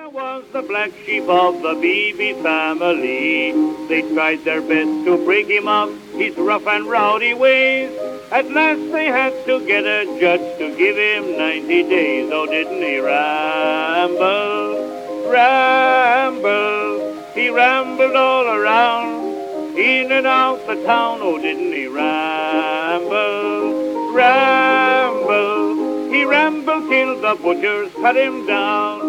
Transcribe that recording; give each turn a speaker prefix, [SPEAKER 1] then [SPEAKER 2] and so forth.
[SPEAKER 1] Was the black sheep of the Beebe family. They tried their best to break him up, his rough and rowdy ways. At last they had to get a judge to give him 90 days. Oh, didn't he ramble, ramble? He rambled all around, in and out the town. Oh, didn't he ramble, ramble? He rambled till the butchers cut him down.